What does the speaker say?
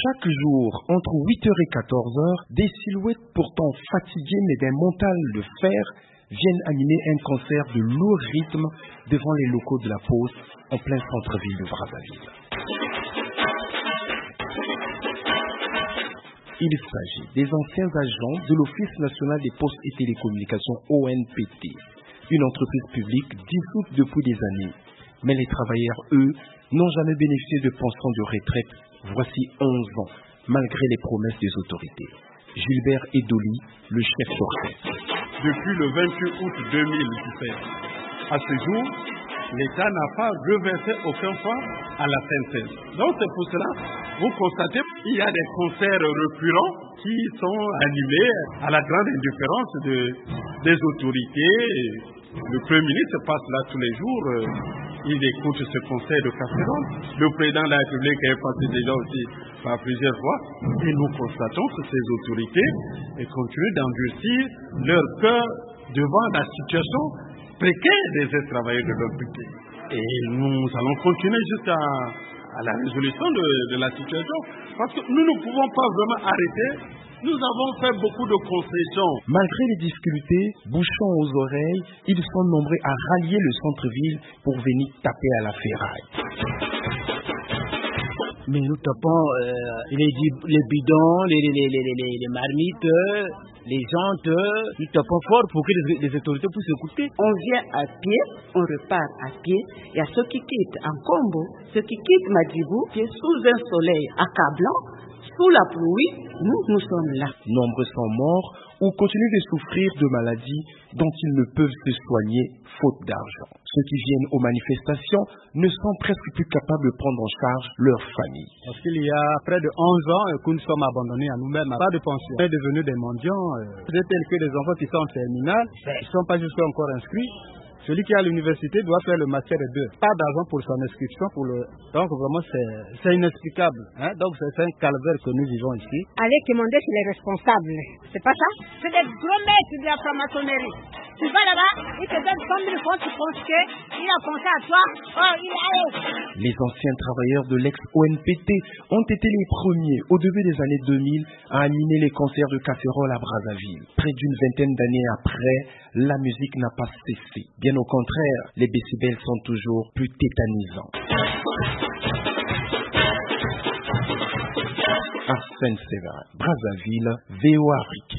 Chaque jour, entre 8h et 14h, des silhouettes pourtant fatiguées mais d'un mental de fer viennent animer un concert de lourd rythme devant les locaux de la Poste en plein centre-ville de Brazzaville. Il s'agit des anciens agents de l'Office national des postes et télécommunications ONPT, une entreprise publique dissoute depuis des années. Mais les travailleurs, eux, n'ont jamais bénéficié de pension de retraite voici 11 ans, malgré les promesses des autorités. Gilbert Edoli, le chef d'orchestre. Depuis le 28 août 2017, à ce jour, l'État n'a pas reversé aucun fois à la CNCS. Donc c'est pour cela, vous constatez qu'il y a des concerts récurrents qui sont animés à la grande indifférence des autorités. Le Premier ministre passe là tous les jours, il écoute ce concert de casserole. Le président de la République est passé déjà aussi par plusieurs fois. Et nous constatons que ces autorités continuent d'endurcir leur cœur devant la situation précaire des travailleurs de leur pays. Et nous allons continuer jusqu'à la résolution de la situation. Parce que nous ne pouvons pas vraiment arrêter. Nous avons fait beaucoup de concessions. Malgré les difficultés, bouchons aux oreilles, ils sont nombreux à rallier le centre-ville pour venir taper à la ferraille. Mais nous tapons les bidons, les marmites, les jantes, nous tapons fort pour que les autorités puissent écouter. On vient à pied, on repart à pied. Il y a ceux qui quittent en Combo, ceux qui quittent Madjibou, qui est sous un soleil accablant. Sous la pluie, nous sommes là. Nombreux sont morts ou continuent de souffrir de maladies dont ils ne peuvent se soigner faute d'argent. Ceux qui viennent aux manifestations ne sont presque plus capables de prendre en charge leur famille. Parce qu'il y a près de 11 ans que nous sommes abandonnés à nous-mêmes, pas de pension. On est devenus des mendiants. C'est tel que les enfants qui sont en terminale, ils ne sont pas jusqu'à encore inscrits. Celui qui est à l'université doit faire le master 2. Pas d'argent pour son inscription. Donc vraiment, c'est inexplicable. Donc c'est un calvaire que nous vivons ici. Allez demander chez les responsables. C'est pas ça? C'est des gros maîtres de la franc-maçonnerie. Tu vas là-bas, ils te donnent 100 000 francs, tu penses qu'il a pensé à toi. Oh, il a... Les anciens travailleurs de l'ex-ONPT ont été les premiers, au début des années 2000, à animer les concerts de casserole à Brazzaville. Près d'une vingtaine d'années après, la musique n'a pas cessé. Bien au contraire, les décibels sont toujours plus tétanisants. Arsène Séverin, Brazzaville, VOA Afrique.